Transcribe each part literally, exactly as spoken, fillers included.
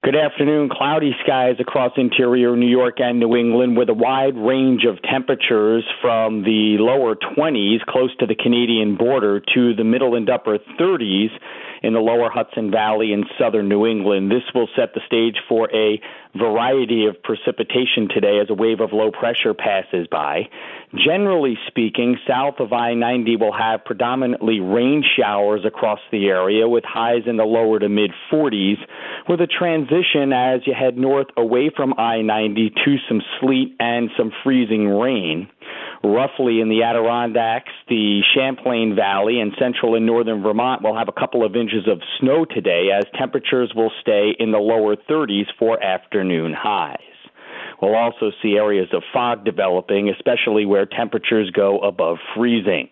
Good afternoon. Cloudy skies across interior New York and New England with a wide range of temperatures from the lower twenties close to the Canadian border to the middle and upper thirties in the lower Hudson Valley in southern New England. This will set the stage for a variety of precipitation today as a wave of low pressure passes by. Generally speaking, south of I ninety will have predominantly rain showers across the area with highs in the lower to mid forties, with a transition as you head north away from I ninety to some sleet and some freezing rain. Roughly in the Adirondacks, the Champlain Valley, and central and northern Vermont will have a couple of inches of snow today as temperatures will stay in the lower thirties for afternoon highs. We'll also see areas of fog developing, especially where temperatures go above freezing.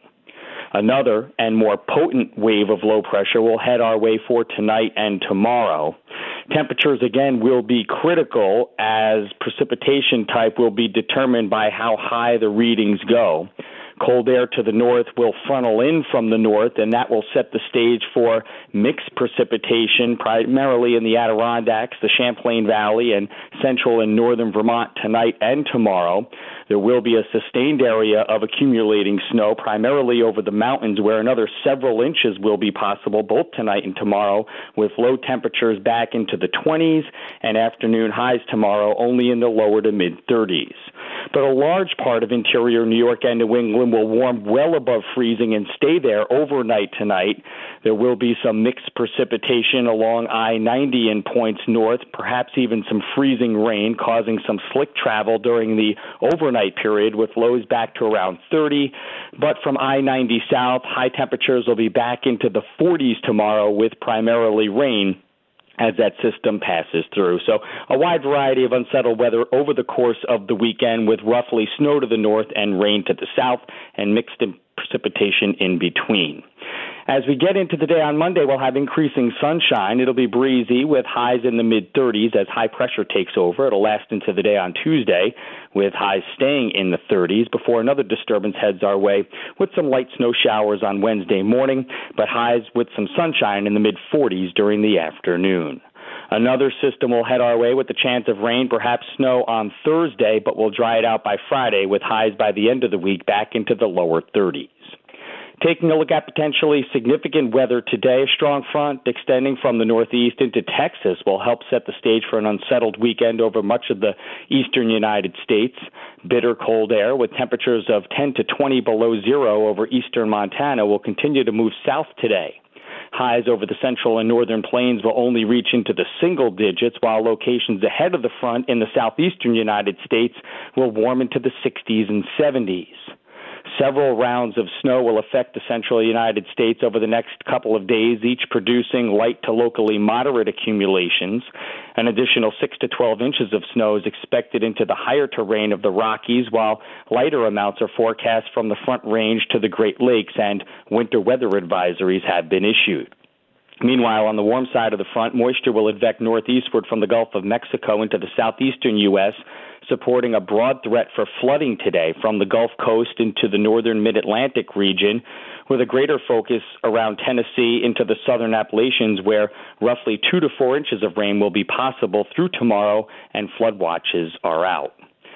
Another and more potent wave of low pressure will head our way for tonight and tomorrow. Temperatures, again, will be critical as precipitation type will be determined by how high the readings go. Cold air to the north will funnel in from the north, and that will set the stage for mixed precipitation, primarily in the Adirondacks, the Champlain Valley, and central and northern Vermont tonight and tomorrow. There will be a sustained area of accumulating snow, primarily over the mountains, where another several inches will be possible both tonight and tomorrow, with low temperatures back into the twenties and afternoon highs tomorrow only in the lower to mid-thirties. But a large part of interior New York and New England will warm well above freezing and stay there overnight tonight. There will be some mixed precipitation along I ninety in points north, perhaps even some freezing rain, causing some slick travel during the overnight period with lows back to around thirty. But from I ninety south, high temperatures will be back into the forties tomorrow with primarily rain as that system passes through. So a wide variety of unsettled weather over the course of the weekend with roughly snow to the north and rain to the south and mixed precipitation in between. As we get into the day on Monday, we'll have increasing sunshine. It'll be breezy with highs in the mid-thirties as high pressure takes over. It'll last into the day on Tuesday with highs staying in the thirties before another disturbance heads our way with some light snow showers on Wednesday morning, but highs with some sunshine in the mid-forties during the afternoon. Another system will head our way with the chance of rain, perhaps snow on Thursday, but will dry it out by Friday with highs by the end of the week back into the lower thirties. Taking a look at potentially significant weather today, a strong front extending from the northeast into Texas will help set the stage for an unsettled weekend over much of the eastern United States. Bitter cold air with temperatures of ten to twenty below zero over eastern Montana will continue to move south today. Highs over the central and northern plains will only reach into the single digits, while locations ahead of the front in the southeastern United States will warm into the sixties and seventies. Several rounds of snow will affect the central United States over the next couple of days, each producing light to locally moderate accumulations. An additional six to twelve inches of snow is expected into the higher terrain of the Rockies, while lighter amounts are forecast from the Front Range to the Great Lakes, and winter weather advisories have been issued. Meanwhile, on the warm side of the front, moisture will advance northeastward from the Gulf of Mexico into the southeastern U S, supporting a broad threat for flooding today from the Gulf Coast into the northern mid-Atlantic region, with a greater focus around Tennessee into the southern Appalachians, where roughly two to four inches of rain will be possible through tomorrow, and flood watches are out.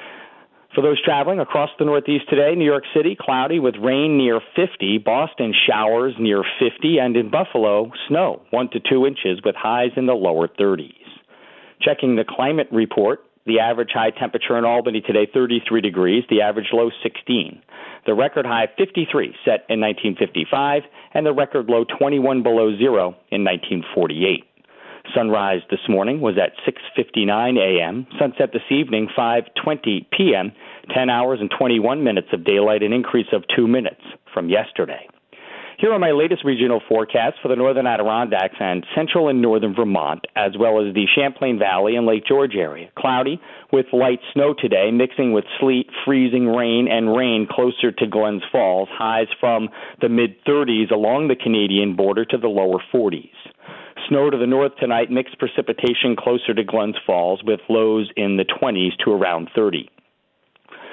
For those traveling across the Northeast today, New York City, cloudy with rain near fifty, Boston, showers near fifty, and in Buffalo, snow, one to two inches with highs in the lower thirties. Checking the climate report, the average high temperature in Albany today, thirty-three degrees, the average low, sixteen. The record high, fifty-three, set in nineteen fifty-five, and the record low, twenty-one below zero in nineteen forty-eight. Sunrise this morning was at six fifty-nine a.m., sunset this evening, five twenty p.m., ten hours and twenty-one minutes of daylight, an increase of two minutes from yesterday. Here are my latest regional forecasts for the northern Adirondacks and central and northern Vermont, as well as the Champlain Valley and Lake George area. Cloudy with light snow today, mixing with sleet, freezing rain, and rain closer to Glens Falls. Highs from the mid-thirties along the Canadian border to the lower forties. Snow to the north tonight, mixed precipitation closer to Glens Falls with lows in the twenties to around thirty.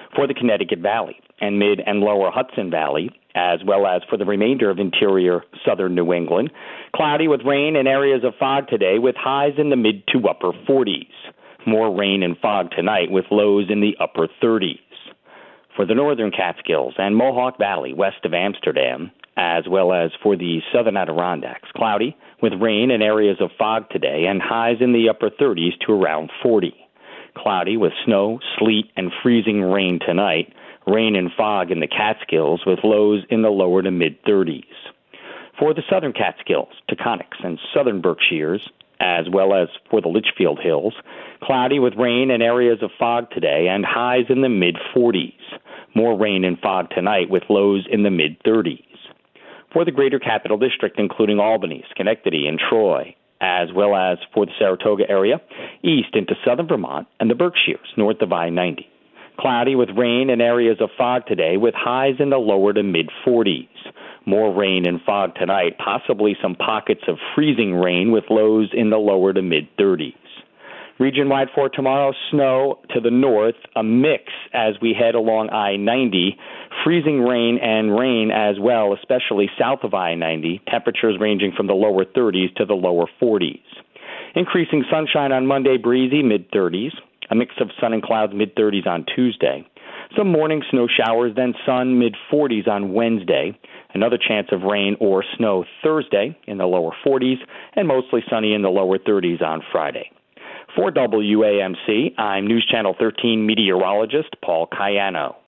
For the Connecticut Valley and mid and lower Hudson Valley, as well as for the remainder of interior southern New England, cloudy with rain and areas of fog today with highs in the mid to upper forties. More rain and fog tonight with lows in the upper thirties. For the northern Catskills and Mohawk Valley west of Amsterdam, as well as for the southern Adirondacks, cloudy with rain and areas of fog today and highs in the upper thirties to around forty. Cloudy with snow, sleet, and freezing rain tonight. Rain and fog in the Catskills with lows in the lower to mid-thirties. For the southern Catskills, Taconics, and southern Berkshires, as well as for the Litchfield Hills, cloudy with rain and areas of fog today and highs in the mid-forties. More rain and fog tonight with lows in the mid-thirties. For the greater Capital District, including Albany, Schenectady, and Troy, as well as for the Saratoga area, east into southern Vermont and the Berkshires, north of I ninety. Cloudy with rain and areas of fog today with highs in the lower to mid-forties. More rain and fog tonight, possibly some pockets of freezing rain with lows in the lower to mid-thirties. Region-wide for tomorrow, snow to the north, a mix as we head along I ninety, freezing rain and rain as well, especially south of I ninety, temperatures ranging from the lower thirties to the lower forties. Increasing sunshine on Monday, breezy, mid-thirties. A mix of sun and clouds, mid-thirties on Tuesday. Some morning snow showers, then sun, mid-forties on Wednesday. Another chance of rain or snow Thursday in the lower forties, and mostly sunny in the lower thirties on Friday. For W A M C, I'm News Channel thirteen meteorologist Paul Cayano.